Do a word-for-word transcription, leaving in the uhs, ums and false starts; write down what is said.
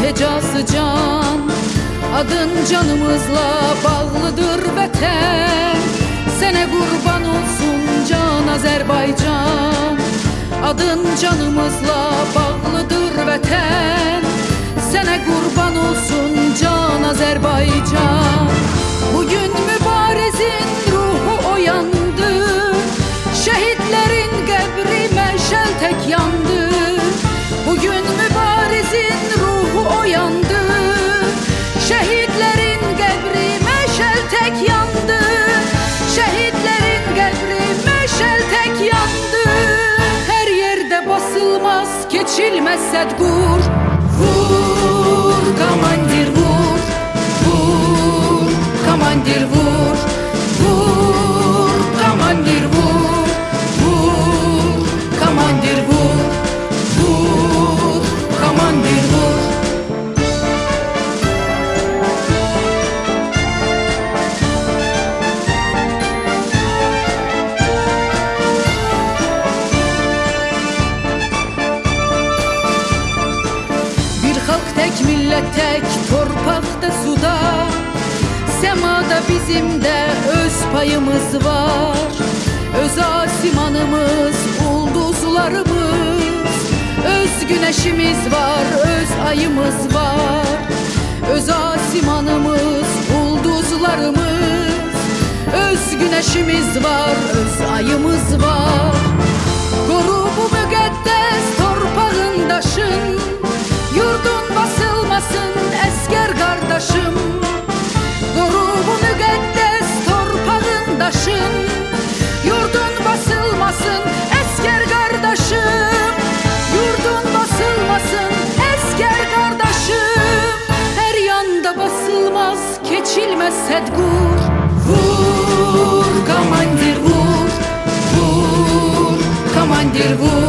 hecası can. Adın canımızla bağlıdır vətən. Sənə qurban olsun can Azərbaycan. Adın canımızla bağlıdır vətən. Sənə qurban olsun can Azərbaycan. Bugün mübarezin ruhu oyandı. Şehitlerin qəbri məşəl tək yandı. Bugün mübarezin ruhu oyandı. Şehitlerin qəbri məşəl tək yandı. Şehitlerin qəbri məşəl tək yandı. Her yerde basılmaz, keçilmez sədqur. Vur komandir vur, vur komandir vur, vur komandir vur, vur komandir vur, vur komandir vur. Tek millet tek torpaqda suda. Semada bizim de öz payımız var. Öz asimanımız, ulduzlarımız. Öz güneşimiz var, öz ayımız var. Öz asimanımız, ulduzlarımız. Öz güneşimiz var, öz ayımız var. Koru bu müqəddəs torpağın daşın. Yurdun basılmasın əskər qardaşım. Qoru bu müqəddəs torpağın daşın. Yurdun basılmasın əskər qardaşım. Yurdun basılmasın əskər qardaşım. Hər yanda basılmaz, keçilməz sədqur. Vur komandir vur, vur komandir vur.